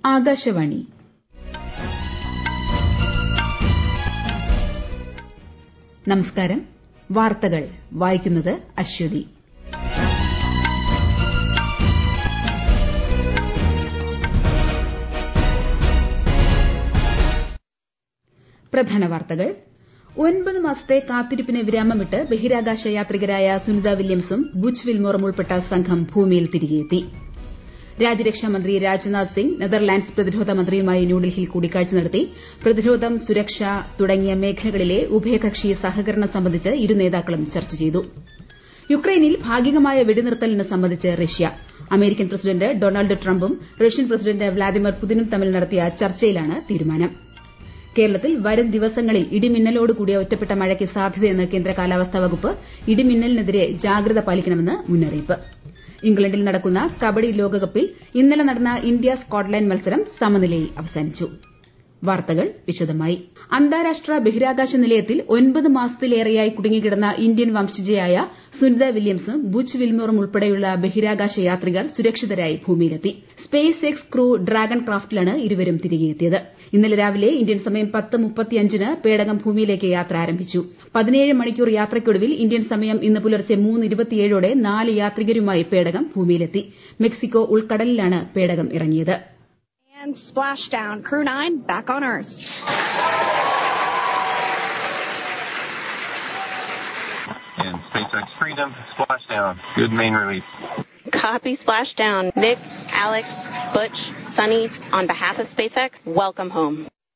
ആകാശവാണി. നമസ്കാരം. വാർത്തകൾ വായിക്കുന്നത് അശ്വതി. പ്രധാന വാർത്തകൾ. 9 മാസത്തെ കാത്തിരിപ്പിന് വിരാമമിട്ട് ബഹിരാകാശ യാത്രികരായ സുനിത വില്യംസും ബുച്ച് വിൽമോറും ഉൾപ്പെട്ട സംഘം ഭൂമിയിൽ തിരികെയെത്തി. രാജ്യരക്ഷാമന്ത്രി രാജ്നാഥ് സിംഗ് നെതർലാൻഡ്സ് പ്രതിരോധ മന്ത്രിയുമായി ന്യൂഡൽഹിയിൽ കൂടിക്കാഴ്ച നടത്തി. പ്രതിരോധം, സുരക്ഷ തുടങ്ങിയ മേഖലകളിലെ ഉഭയകക്ഷി സഹകരണം സംബന്ധിച്ച് ഇരു നേതാക്കളും ചർച്ച ചെയ്തു. യുക്രൈനിൽ ഭാഗികമായ വെടിനിർത്തലിന് സമ്മതിച്ച് റഷ്യ. അമേരിക്കൻ പ്രസിഡന്റ് ഡൊണാൾഡ് ട്രംപും റഷ്യൻ പ്രസിഡന്റ് വ്ളാഡിമിർ പുതിനും തമ്മിൽ നടത്തിയ ചർച്ചയിലാണ് തീരുമാനം. കേരളത്തിൽ വരും ദിവസങ്ങളിൽ ഇടിമിന്നലോട് കൂടിയ ഒറ്റപ്പെട്ട മഴയ്ക്ക് സാധ്യതയെന്ന് കേന്ദ്ര കാലാവസ്ഥാ വകുപ്പ്. ഇടിമിന്നലിനെതിരെ ജാഗ്രത പാലിക്കണമെന്ന് മുന്നറിയിപ്പ്. ഇംഗ്ലണ്ടിൽ നടക്കുന്ന കബഡി ലോകകപ്പിൽ ഇന്നലെ നടന്ന ഇന്ത്യ സ്കോട്ട്ലൻഡ് മത്സരം സമനിലയിൽ അവസാനിച്ചു. വാർത്തകൾ വിശദമായി. അന്താരാഷ്ട്ര ബഹിരാകാശ നിലയത്തിൽ 9 മാസത്തിലേറെയായി കുടുങ്ങിക്കിടന്ന ഇന്ത്യൻ വംശജയായ സുനിത വില്യംസും ബുച്ച് വിൽമോറും ഉൾപ്പെടെയുള്ള ബഹിരാകാശ യാത്രികർ സുരക്ഷിതരായി ഭൂമിയിലെത്തി. സ്പേസ് എക്സ് ക്രൂ ഡ്രാഗൺ ക്രാഫ്റ്റിലാണ് ഇരുവരും തിരികെയെത്തിയത്. ഇന്നലെ രാവിലെ ഇന്ത്യൻ സമയം 10:35-ന് പേടകം ഭൂമിയിലേക്ക് യാത്ര ആരംഭിച്ചു. 17 മണിക്കൂർ യാത്രയ്ക്കൊടുവിൽ ഇന്ത്യൻ സമയം ഇന്ന് പുലർച്ചെ 3:27-ഓടെ 4 യാത്രികരുമായി പേടകം ഭൂമിയിലെത്തി. മെക്സിക്കോ ഉൾക്കടലിലാണ് പേടകം ഇറങ്ങിയത്. And splashdown. Crew 9 back on Earth. And SpaceX Freedom, splashdown. Good main release. Copy splashdown. Nick, Alex, Butch, Sunny, on behalf of SpaceX, welcome home.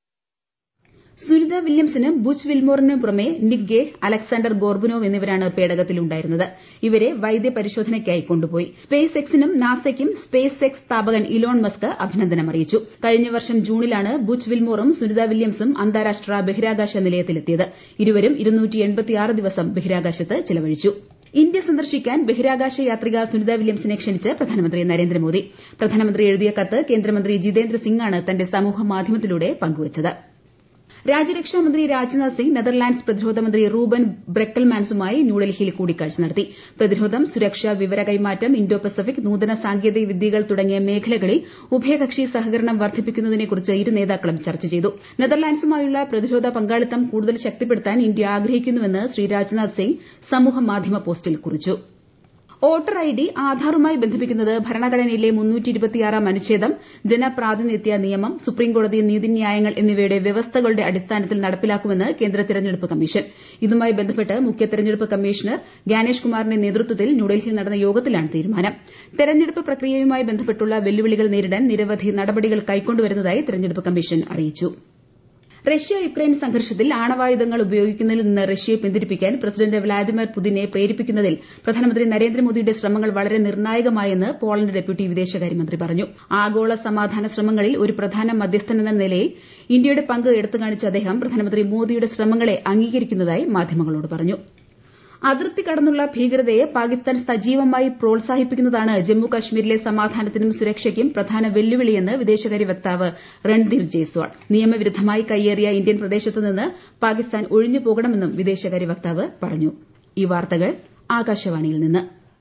Sunita വില്യംസിനും ബുച്ച് വിൽമോറിനും പുറമെ നിക് ഗേ, അലക്സാണ്ടർ ഗോർബുനോവ് എന്നിവരാണ് പേടകത്തിലുണ്ടായിരുന്നത്. ഇവരെ വൈദ്യപരിശോധനയ്ക്കായി കൊണ്ടുപോയി. സ്പേസ് എക്സിനും നാസയ്ക്കും സ്പേസ് എക്സ് സ്ഥാപകൻ ഇലോൺ മസ്ക് അഭിനന്ദനം അറിയിച്ചു. കഴിഞ്ഞ വർഷം ജൂണിലാണ് ബുച്ച് വിൽമോറും സുനിത വില്യംസും അന്താരാഷ്ട്ര ബഹിരാകാശ നിലയത്തിലെത്തിയത്. ഇരുവരും 286 ദിവസം ബഹിരാകാശത്ത് ചിലവഴിച്ചു. ഇന്ത്യ സന്ദർശിക്കാൻ ബഹിരാകാശ യാത്രിക സുനിത വില്യംസിനെ ക്ഷണിച്ച് പ്രധാനമന്ത്രി നരേന്ദ്രമോദി. പ്രധാനമന്ത്രി എഴുതിയ കത്ത് കേന്ദ്രമന്ത്രി ജിതേന്ദ്ര സിംഗാണ് തന്റെ സമൂഹമാധ്യമത്തിലൂടെ പങ്കുവച്ചത്. രാജ്യരക്ഷാമന്ത്രി രാജ്നാഥ് സിംഗ് നെതർലാൻഡ്സ് പ്രതിരോധ മന്ത്രി റൂബൻ ബ്രെക്കൽമാൻസുമായി ന്യൂഡൽഹിയിൽ കൂടിക്കാഴ്ച നടത്തി. പ്രതിരോധം, സുരക്ഷ, വിവര കൈമാറ്റം, ഇന്തോ പസഫിക്, നൂതന സാങ്കേതിക വിദ്യകൾ തുടങ്ങിയ മേഖലകളിൽ ഉഭയകക്ഷി സഹകരണം വർദ്ധിപ്പിക്കുന്നതിനെക്കുറിച്ച് ഇരു നേതാക്കളും ചർച്ച ചെയ്തു. നെതർലാൻഡ്സുമായുള്ള പ്രതിരോധ പങ്കാളിത്തം കൂടുതൽ ശക്തിപ്പെടുത്താൻ ഇന്ത്യ ആഗ്രഹിക്കുന്നുവെന്ന് ശ്രീ രാജ്നാഥ് സിംഗ് സമൂഹമാധ്യമ പോസ്റ്റിൽ കുറിച്ചു. വോട്ടർ ഐഡി ആധാറുമായി ബന്ധിപ്പിക്കുന്നത് ഭരണഘടനയിലെ 326 അനുച്ഛേദം, ജനപ്രാതിനിധ്യ നിയമം, സുപ്രീംകോടതി നീതിന്യായങ്ങൾ എന്നിവയുടെ വ്യവസ്ഥകളുടെ അടിസ്ഥാനത്തിൽ നടപ്പിലാക്കുമെന്ന് കേന്ദ്ര തെരഞ്ഞെടുപ്പ് കമ്മീഷൻ. ഇതുമായി ബന്ധപ്പെട്ട് മുഖ്യ തെരഞ്ഞെടുപ്പ് കമ്മീഷണർ ഗ്യാനേഷ് കുമാറിന്റെ നേതൃത്വത്തിൽ ന്യൂഡൽഹിയിൽ നടന്ന യോഗത്തിലാണ് തീരുമാനം. തെരഞ്ഞെടുപ്പ് പ്രക്രിയയുമായി ബന്ധപ്പെട്ടുള്ള വെല്ലുവിളികൾ നേരിടാൻ നിരവധി നടപടികൾ കൈക്കൊണ്ടുവരുന്നതായി തെരഞ്ഞെടുപ്പ് കമ്മീഷൻ അറിയിച്ചു. റഷ്യ യുക്രൈൻ സംഘർഷത്തിൽ ആണവായുധങ്ങൾ ഉപയോഗിക്കുന്നതിൽ നിന്ന് റഷ്യയെ പിന്തിരിപ്പിക്കാൻ പ്രസിഡന്റ് വ്ളാഡിമിർ പുതിനെ പ്രേരിപ്പിക്കുന്നതിൽ പ്രധാനമന്ത്രി നരേന്ദ്രമോദിയുടെ ശ്രമങ്ങൾ വളരെ നിർണായകമായെന്ന് പോളണ്ട് ഡെപ്യൂട്ടി വിദേശകാര്യമന്ത്രി പറഞ്ഞു. ആഗോള സമാധാന ശ്രമങ്ങളിൽ ഒരു പ്രധാന മധ്യസ്ഥനെന്ന നിലയിൽ ഇന്ത്യയുടെ പങ്ക് എടുത്തുകാണിച്ച അദ്ദേഹം പ്രധാനമന്ത്രി മോദിയുടെ ശ്രമങ്ങളെ അംഗീകരിക്കുന്നതായി മാധ്യമങ്ങളോട് പറഞ്ഞു. അതിർത്തി കടന്നുള്ള ഭീകരതയെ പാകിസ്ഥാൻ സജീവമായി പ്രോത്സാഹിപ്പിക്കുന്നതാണ് ജമ്മു കശ്മീരിലെ സമാധാനത്തിനും സുരക്ഷയ്ക്കും പ്രധാന വെല്ലുവിളിയെന്ന് വിദേശകാര്യ വക്താവ് രൺധീർ ജയ്സ്വാൾ. നിയമവിരുദ്ധമായി കയ്യേറിയ ഇന്ത്യൻ പ്രദേശത്ത് നിന്ന് പാകിസ്ഥാൻ ഒഴിഞ്ഞു പോകണമെന്നും വിദേശകാര്യ വക്താവ് പറഞ്ഞു. ഈ വാർത്തകൾ ആകാശവാണിയിൽ നിന്ന്.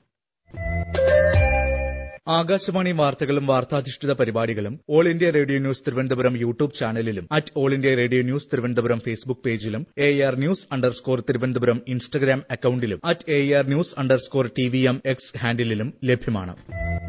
ആകാശവാണി വാർത്തകളും വാർത്താധിഷ്ഠിത പരിപാടികളും all India radio news Thiruvananthapuram YouTube ചാനലിലും all India radio news Thiruvananthapuram Facebook പേജിലും AR News_ തിരുവനന്തപുരം ഇൻസ്റ്റഗ്രാം അക്കൌണ്ടിലും AR News_TVM X ഹാൻഡിലും ലഭ്യമാണ്.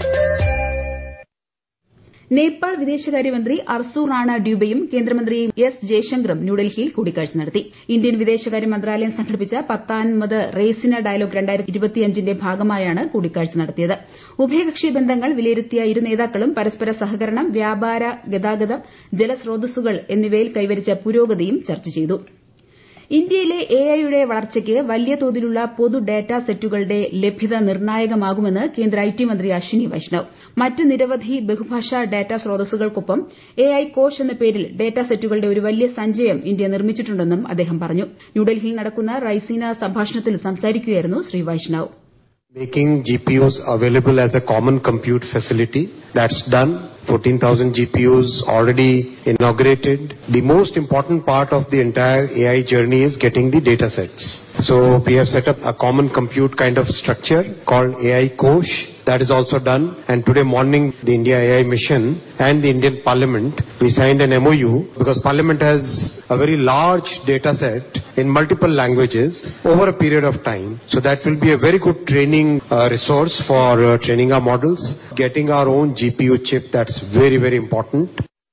നേപ്പാൾ വിദേശകാര്യമന്ത്രി അർസു റാണ ഡ്യൂബയും കേന്ദ്രമന്ത്രി എസ് ജയശങ്കറും ന്യൂഡൽഹിയിൽ കൂടിക്കാഴ്ച നടത്തി. ഇന്ത്യൻ വിദേശകാര്യ മന്ത്രാലയം സംഘടിപ്പിച്ച 10ാമത് റെയ്സിന ഡയലോഗ് 2025ന്റെ ഭാഗമായാണ് കൂടിക്കാഴ്ച നടത്തിയത്. ഉഭയകക്ഷി ബന്ധങ്ങൾ വിലയിരുത്തിയ ഇരു നേതാക്കളും പരസ്പര സഹകരണം, വ്യാപാര, ഗതാഗതം, ജലസ്രോതസ്സുകൾ എന്നിവയിൽ കൈവരിച്ച പുരോഗതിയും ചർച്ച ചെയ്തു. ഇന്ത്യയിലെ AI-യുടെ വളർച്ചയ്ക്ക് വലിയ തോതിലുള്ള പൊതു ഡാറ്റാ സെറ്റുകളുടെ ലഭ്യത നിർണായകമാകുമെന്ന് കേന്ദ്ര IT മന്ത്രി അശ്വിനി വൈഷ്ണവ്. മറ്റ് നിരവധി ബഹുഭാഷാ ഡാറ്റാ സ്രോതസ്സുകൾക്കൊപ്പം AI കോഷ് എന്ന പേരിൽ ഡാറ്റാ സെറ്റുകളുടെ ഒരു വലിയ സഞ്ചയം ഇന്ത്യ നിർമ്മിച്ചിട്ടുണ്ടെന്നും അദ്ദേഹം പറഞ്ഞു. ന്യൂഡൽഹിയിൽ നടക്കുന്ന റൈസീന സംഭാഷണത്തിൽ സംസാരിക്കുകയായിരുന്നു Shri Vaishnaw. Making GPUs available as a common compute facility, that's done. 14,000 GPUs already inaugurated. The most important part of the entire AI journey is getting the data sets. So we have set up a common compute kind of structure called AI Kosh, That is also done. And today morning, the India AI mission and the Indian Parliament, we signed an MOU because Parliament has a very large data set in multiple languages over a period of time. So that will be a very good training resource for training our models, getting our own GPU chip. That's very, very important.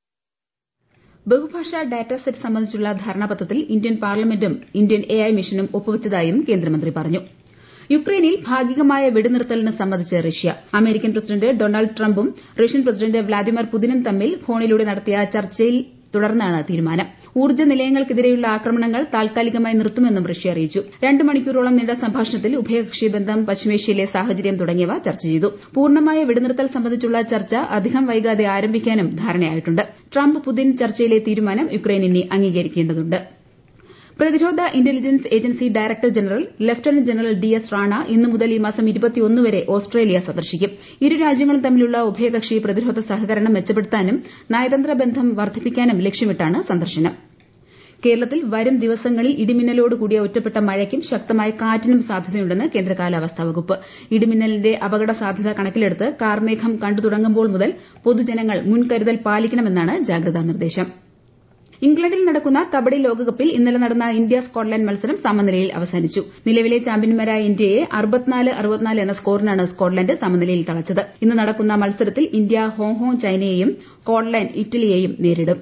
ബഹുഭാഷാ data set സംബന്ധിച്ചുള്ള ധാരണാപത്രത്തിൽ Indian പാർലമെന്റും Indian AI മിഷനും ഒപ്പുവച്ചതായും കേന്ദ്രമന്ത്രി പറഞ്ഞു. യുക്രൈനിൽ ഭാഗികമായ വെടിനിർത്തലിന് സമ്മതിച്ച് റഷ്യ. അമേരിക്കൻ പ്രസിഡന്റ് ഡൊണാൾഡ് ട്രംപും റഷ്യൻ പ്രസിഡന്റ് വ്ളാഡിമിർ പുതിനും തമ്മിൽ ഫോണിലൂടെ നടത്തിയ ചർച്ചയിൽ തുടർന്നാണ് തീരുമാനം. ഊർജ്ജ നിലയങ്ങൾക്കെതിരെയുള്ള ആക്രമണങ്ങൾ താൽക്കാലികമായി നിർത്തുമെന്നും റഷ്യ അറിയിച്ചു. 2 മണിക്കൂറോളം നീണ്ട സംഭാഷണത്തിൽ ഉഭയകക്ഷി ബന്ധം, പശ്ചിമേഷ്യയിലെ സാഹചര്യം തുടങ്ങിയവ ചർച്ച ചെയ്തു. പൂർണ്ണമായ വെടിനിർത്തൽ സംബന്ധിച്ചുള്ള ചർച്ച അധികം വൈകാതെ ആരംഭിക്കാനും ധാരണയായിട്ടുണ്ട്. ട്രംപ് പുതിൻ ചർച്ചയിലെ തീരുമാനം യുക്രൈൻ ഇനി അംഗീകരിക്കേണ്ടതുണ്ട്. പ്രതിരോധ intelligence agency director general lieutenant general DS Rana ഇന്നു മുതൽ ഈ മാസം 21 വരെ ഓസ്ട്രേലിയ സന്ദർശിക്കും. ഇരു രാജ്യങ്ങളും തമ്മിലുള്ള ഉഭയകക്ഷി പ്രതിരോധ സഹകരണം മെച്ചപ്പെടുത്താനും നയതന്ത്ര ബന്ധം വർദ്ധിപ്പിക്കാനും ലക്ഷ്യമിട്ടാണ് സന്ദർശനം. കേരളത്തിൽ വരും ദിവസങ്ങളിൽ ഇടിമിന്നലോട് കൂടിയ ഒറ്റപ്പെട്ട മഴയ്ക്കും ശക്തമായ കാറ്റിനും സാധ്യതയുണ്ടെന്ന് കേന്ദ്ര കാലാവസ്ഥാ വകുപ്പ്. ഇടിമിന്നലിന്റെ അപകട സാധ്യത കണക്കിലെടുത്ത് കാർമേഘം കണ്ടു തുടങ്ങുമ്പോൾ മുതൽ പൊതുജനങ്ങൾ മുൻകരുതൽ പാലിക്കണമെന്നാണ് ജാഗ്രതാ നിർദ്ദേശം. ഇംഗ്ലണ്ടിൽ നടക്കുന്ന കബഡി ലോകകപ്പിൽ ഇന്നലെ നടന്ന ഇന്ത്യ സ്കോട്ട്ലൻഡ് മത്സരം സമനിലയിൽ അവസാനിച്ചു. നിലവിലെ ചാമ്പ്യന്മാരായ ഇന്ത്യയെ 64-64 എന്ന സ്കോറിനാണ് സ്കോട്ട്ലൻഡ് സമനിലയിൽ തളച്ചത്. ഇന്ന് നടക്കുന്ന മത്സരത്തിൽ ഇന്ത്യ ഹോങ്കോങ് ചൈനയെയും സ്കോട്ട്ലൻഡ് ഇറ്റലിയെയും നേരിടും.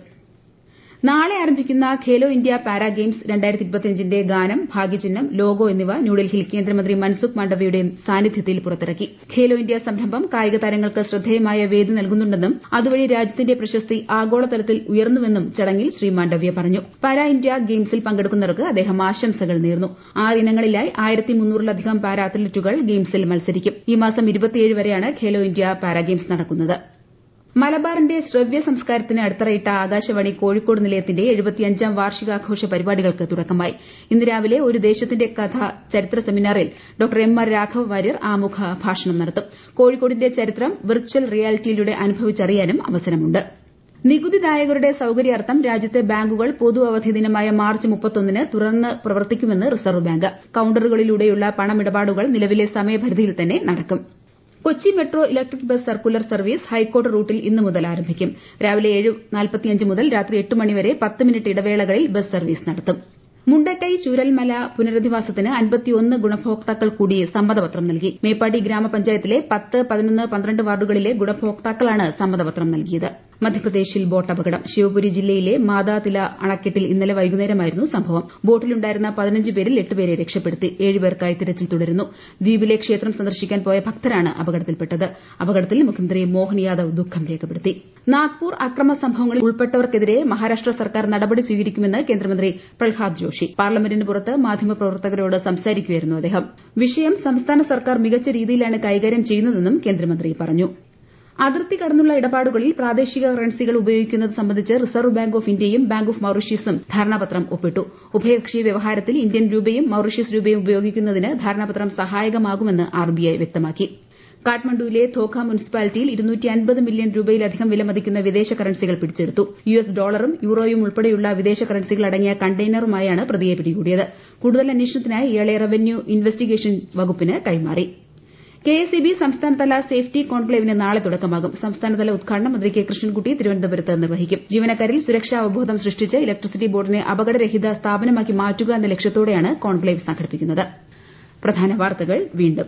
നാളെ ആരംഭിക്കുന്ന ഖേലോ ഇന്ത്യ പാരാ ഗെയിംസ് 2025ന്റെ ഗാനം, ഭാഗ്യചിഹ്നം, ലോഗോ എന്നിവ ന്യൂഡൽഹിയിൽ കേന്ദ്രമന്ത്രി മൻസുഖ് മാണ്ഡവ്യയുടെ സാന്നിധ്യത്തിൽ പുറത്തിറക്കി. ഖേലോ ഇന്ത്യ സംരംഭം കായിക താരങ്ങൾക്ക് ശ്രദ്ധേയമായ വേദി നൽകുന്നുണ്ടെന്നും അതുവഴി രാജ്യത്തിന്റെ പ്രശസ്തി ആഗോളതലത്തിൽ ഉയർന്നുവെന്നും ചടങ്ങിൽ ശ്രീ മാണ്ഡവ്യ പറഞ്ഞു. പാരാ ഇന്ത്യ ഗെയിംസിൽ പങ്കെടുക്കുന്നവർക്ക് അദ്ദേഹം ആശംസകൾ നേർന്നു. 6 ഇനങ്ങളിലായി 1300-ലധികം പാരാ അത്ലറ്റുകൾ ഗെയിംസിൽ മത്സരിക്കും. ഈ മാസം 27 വരെയാണ് ഖേലോ ഇന്ത്യ പാരാ ഗെയിംസ് നടക്കുന്നത്. മലബാറിന്റെ ശ്രവ്യ സംസ്കാരത്തിന് അടിത്തറയിട്ട ആകാശവാണി കോഴിക്കോട് നിലയത്തിന്റെ 75ാം വാർഷികാഘോഷ പരിപാടികൾക്ക് തുടക്കമായി. ഇന്ന് രാവിലെ ഒരു ദേശത്തിന്റെ കഥ ചരിത്ര സെമിനാറിൽ ഡോക്ടർ MR രാഘവ വാര്യർ ആമുഖ ഭാഷണം നടത്തും. കോഴിക്കോടിന്റെ ചരിത്രം വിർച്വൽ റിയാലിറ്റിയിലൂടെ അനുഭവിച്ചറിയാനും അവസരമുണ്ട്. നികുതിദായകരുടെ സൌകര്യാർത്ഥം രാജ്യത്തെ ബാങ്കുകൾ പൊതു അവധി ദിനമായ മാർച്ച് 31-ന് തുറന്ന് പ്രവർത്തിക്കുമെന്ന് റിസർവ് ബാങ്ക്. കൌണ്ടറുകളിലൂടെയുള്ള പണമിടപാടുകൾ നിലവിലെ സമയപരിധിയിൽ തന്നെ നടക്കും. Kochi metro electric bus circular service ഹൈക്കോടതി റൂട്ടിൽ ഇന്നു മുതൽ ആരംഭിക്കും. രാവിലെ 7:45 മുതൽ രാത്രി 8 മണിവരെ 10 മിനിറ്റ് ഇടവേളകളിൽ ബസ് സർവീസ് നടത്തും. മുണ്ടക്കൈ ചൂരൽമല പുനരധിവാസത്തിന് 51 ഗുണഭോക്താക്കൾ കൂടി സമ്മതപത്രം നൽകി. മേപ്പാടി ഗ്രാമപഞ്ചായത്തിലെ 10, 11, 12 വാർഡുകളിലെ ഗുണഭോക്താക്കളാണ് സമ്മതപത്രം നൽകിയത്. മധ്യപ്രദേശിൽ ബോട്ട് അപകടം. ശിവപുരി ജില്ലയിലെ മാതാതില അണക്കെട്ടിൽ ഇന്നലെ വൈകുന്നേരമായിരുന്നു സംഭവം. ബോട്ടിലുണ്ടായിരുന്ന 15 പേരിൽ 8 പേരെ രക്ഷപ്പെടുത്തി. 7 പേർക്കായി തിരച്ചിൽ തുടരുന്നു. ദ്വീപിലെ ക്ഷേത്രം സന്ദർശിക്കാൻ പോയ ഭക്തരാണ് അപകടത്തിൽപ്പെട്ടത്. അപകടത്തിൽ മുഖ്യമന്ത്രി മോഹൻ യാദവ് ദുഃഖം രേഖപ്പെടുത്തി. നാഗ്പൂർ അക്രമ സംഭവങ്ങളിൽ ഉൾപ്പെട്ടവർക്കെതിരെ മഹാരാഷ്ട്ര സർക്കാർ നടപടി സ്വീകരിക്കുമെന്ന് കേന്ദ്രമന്ത്രി പ്രഹ്ലാദ് ജോഷി. പാർലമെന്റിന് പുറത്ത് മാധ്യമപ്രവർത്തകരോട് സംസാരിക്കുകയായിരുന്നു അദ്ദേഹം. വിഷയം സംസ്ഥാന സർക്കാർ മികച്ച രീതിയിലാണ് കൈകാര്യം ചെയ്യുന്നതെന്നും കേന്ദ്രമന്ത്രി പറഞ്ഞു. അതിർത്തി കടന്നുള്ള ഇടപാടുകളിൽ പ്രാദേശിക കറൻസികൾ ഉപയോഗിക്കുന്നത് സംബന്ധിച്ച് റിസർവ് ബാങ്ക് ഓഫ് ഇന്ത്യയും ബാങ്ക് ഓഫ് മൌറീഷ്യസും ധാരണാപത്രം ഒപ്പിട്ടു. ഉഭയകക്ഷി വ്യവഹാരത്തിൽ ഇന്ത്യൻ രൂപയും മൌറീഷ്യസ് രൂപയും ഉപയോഗിക്കുന്നതിന് ധാരണാപത്രം സഹായകമാകുമെന്ന് RBI വ്യക്തമാക്കി. കാഠ്മണ്ഡുവിലെ ധോഖ മുനിസിപ്പാലിറ്റിയിൽ 250 മില്യൺ രൂപയിലധികം വിലമതിക്കുന്ന വിദേശ കറൻസികൾ പിടിച്ചെടുത്തു. US ഡോളറും യൂറോയും ഉൾപ്പെടെയുള്ള വിദേശ കറൻസികൾ അടങ്ങിയ കണ്ടെയ്നറുമായാണ് പ്രതിയെ പിടികൂടിയത്. കൂടുതൽ അന്വേഷണത്തിനായി ഇയാളെ റവന്യൂ ഇൻവെസ്റ്റിഗേഷൻ വകുപ്പിന് കൈമാറി. KSEB സംസ്ഥാനതല സേഫ്റ്റി കോൺക്ലേവിന് നാളെ തുടക്കമാകും. സംസ്ഥാനതല ഉദ്ഘാടനം മന്ത്രി K. കൃഷ്ണൻകുട്ടി തിരുവനന്തപുരത്ത് നിർവഹിക്കും. ജീവനക്കാരിൽ സുരക്ഷാ അവബോധം സൃഷ്ടിച്ച് ഇലക്ട്രിസിറ്റി ബോർഡിനെ അപകടരഹിത സ്ഥാപനമാക്കി മാറ്റുക എന്ന ലക്ഷ്യത്തോടെയാണ് കോൺക്ലേവ് സംഘടിപ്പിക്കുന്നത്. പ്രധാന വാർത്തകൾ വീണ്ടും.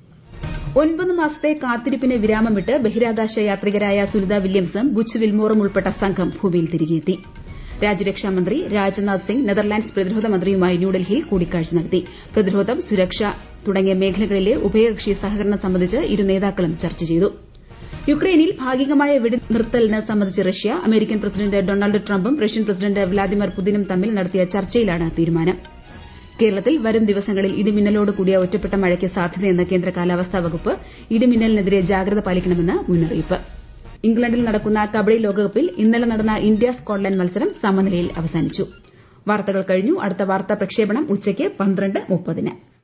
9 മാസത്തെ കാത്തിരിപ്പിന് വിരാമമിട്ട് ബഹിരാകാശ യാത്രികരായ സുനിത വില്യംസും ബുച്ച് വിൽമോറും ഉൾപ്പെട്ട സംഘം ഭൂമിയിൽ തിരികെയെത്തി. രാജ്യരക്ഷാമന്ത്രി രാജ്നാഥ് സിംഗ് നെതർലാൻഡ്സ് പ്രതിരോധ മന്ത്രിയുമായി ന്യൂഡൽഹിയിൽ കൂടിക്കാഴ്ച നടത്തി. പ്രതിരോധം, സുരക്ഷ തുടങ്ങിയ മേഖലകളിലെ ഉഭയകക്ഷി സഹകരണം സംബന്ധിച്ച് ഇരു നേതാക്കളും ചർച്ച ചെയ്തു. യുക്രൈനിൽ ഭാഗികമായ വെടിനിർത്തലിന് സംബന്ധിച്ച് റഷ്യ, അമേരിക്കൻ പ്രസിഡന്റ് ഡൊണാൾഡ് ട്രംപും റഷ്യൻ പ്രസിഡന്റ് വ്ളാഡിമിർ പുതിനും തമ്മിൽ നടത്തിയ ചർച്ചയിലാണ് തീരുമാനം. കേരളത്തിൽ വരും ദിവസങ്ങളിൽ ഇടിമിന്നലോട് കൂടിയ ഒറ്റപ്പെട്ട മഴയ്ക്ക് സാധ്യതയെന്ന് കേന്ദ്ര കാലാവസ്ഥാ വകുപ്പ്. ഇടിമിന്നലിനെതിരെ ജാഗ്രത പാലിക്കണമെന്ന് മുന്നറിയിപ്പ്. ഇംഗ്ലണ്ടിൽ നടക്കുന്ന കബഡി ലോകകപ്പിൽ ഇന്നലെ നടന്ന ഇന്ത്യ സ്കോട്ട്ലൻഡ് മത്സരം സമനിലയിൽ അവസാനിച്ചു. വാർത്തകൾ കഴിഞ്ഞു. അടുത്ത വാർത്താ പ്രക്ഷേപണം ഉച്ചയ്ക്ക് 12:30.